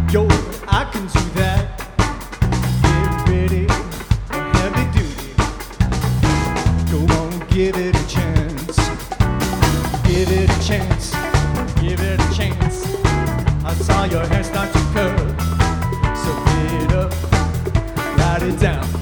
Yo, I can do that. Get ready for heavy duty. Go on, give it a chance. Give it a chance. Give it a chance. I saw your hair start to curl. So get up, write it down.